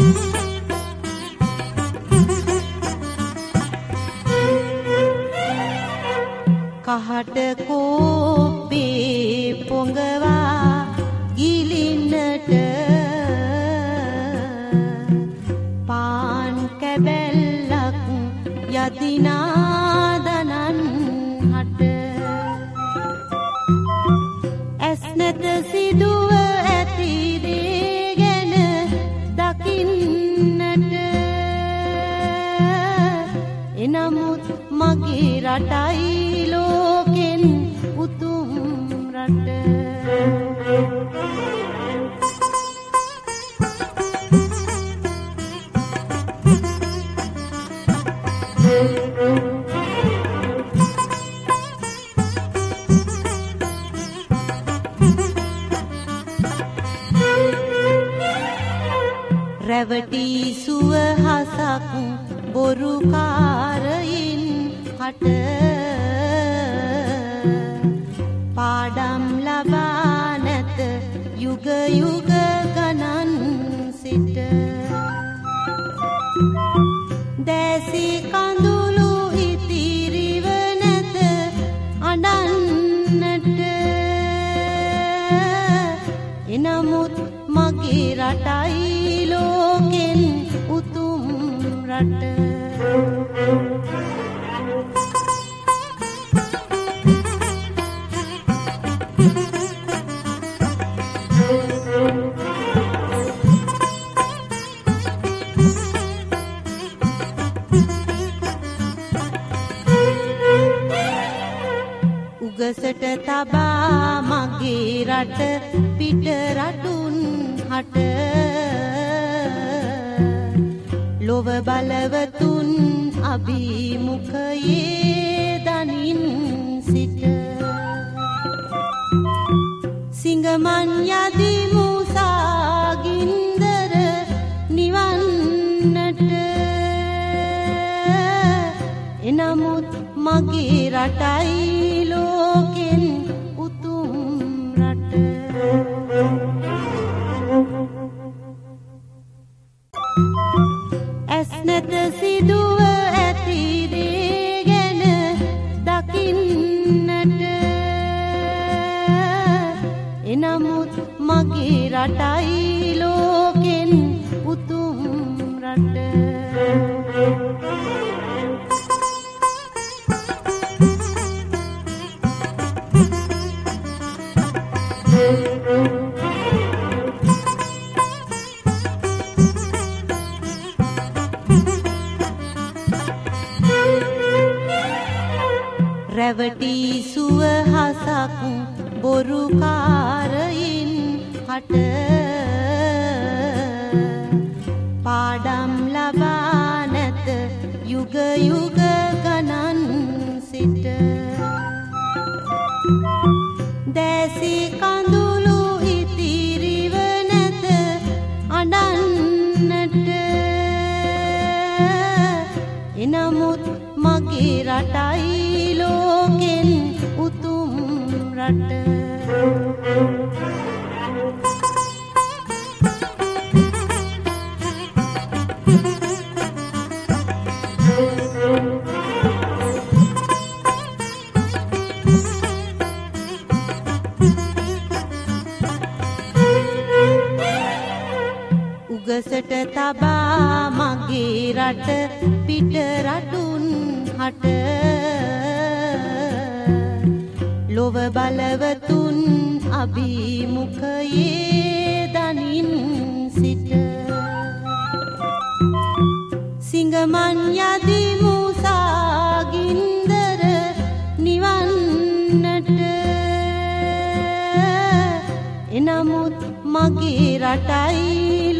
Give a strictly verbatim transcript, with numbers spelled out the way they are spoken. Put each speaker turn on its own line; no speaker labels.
කහට කෝපේ පොඟවා ගිලින්නට පාන් කැබැල්ලක් යදිනාදනන් හට ඇස් නැත සිදුව ඇති දේ ගැන දකින්නට එනමුත් මගේ රටයි ලෝකෙන් උතුම් රට රැවටි සුවහසක් බොරුකාරයින් හට පාඩම් ලබා නැත යුග යුග ගණන් සිට දැසි කඳුළු ඉතිරිව නැත අඬන්නට එනමුත් මගේ රටයි ලෝකෙන් උතුම් රට උගසට තබා මගේ රට පිට රටුන් හට ලොව බලවතුන් අභිමුඛයේ දනින් සිට සිංගමන් යදි මුසාගින්දර නිවන්නට එනමුත් මගේ රටයි ලෝකෙන් උතුම් රට ඇස් නැත සිදුව ඇති දේ ගැන දකින්නට එනමුත් මගේ රටයි ලෝකෙන් උතුම් රට රැවටි සුවහසක් බොරුකාරයින් හට පාඩම් ලබා නැත යුග යුග ගණන් සිට දැසි කඳුළු ඉතිරිව නැත අඬන්නට එනමුත් මගේ රටයි ලෝකෙන් උතුම් රට උගසට තබා මගේ රට පිට රටුන් හට ලොව බලවතුන් අභිමුඛයේ දනින් සිට සිංගමන් යදි මුසාගින්දර නිවන්නට එනමුත් මගේ රටයි